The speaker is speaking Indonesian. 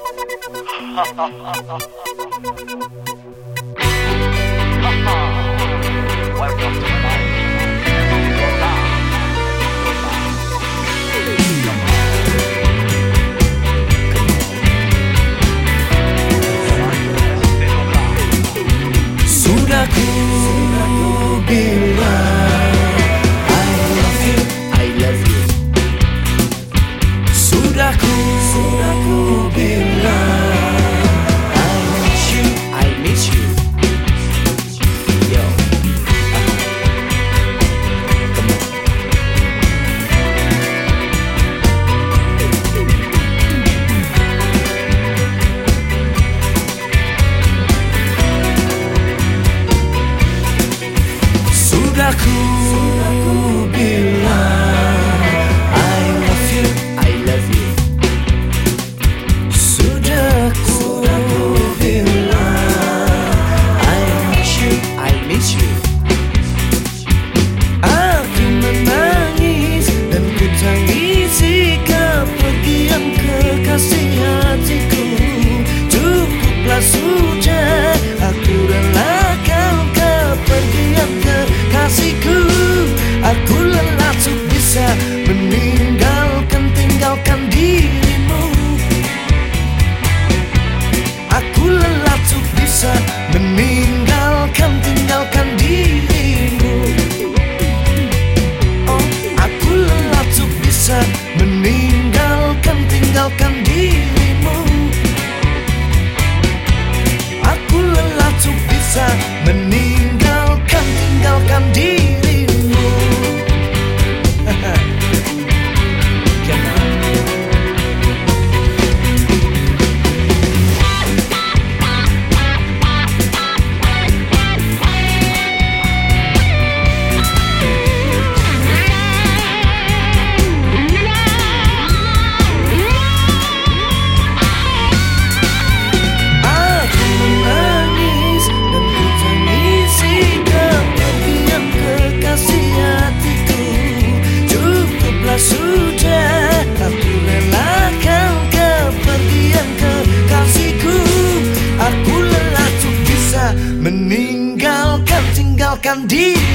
Welcome to my life. Sudah ku bilang I love you, I love you. Sudah ku bilang I miss you, I miss you. Yo, come on. Sudah ku bilang I love you, I love you. Sudah ku bilang I miss you, I miss you. Aku menangis dan ku tangisi kepergian kekasih hatiku. Cukuplah sudah, aku relakan kepergian kekasihku. Aku lelah untuk bisa tinggalkan dirimu. Aku lelah untuk bisa tinggalkan dirimu. Oh, aku lelah untuk bisa tinggalkan dirimu. Aku lelah untuk bisa tinggalkan dirimu. Sudah, aku relakan kepergian kekasihku. Aku lelah untuk bisa tinggalkan diri.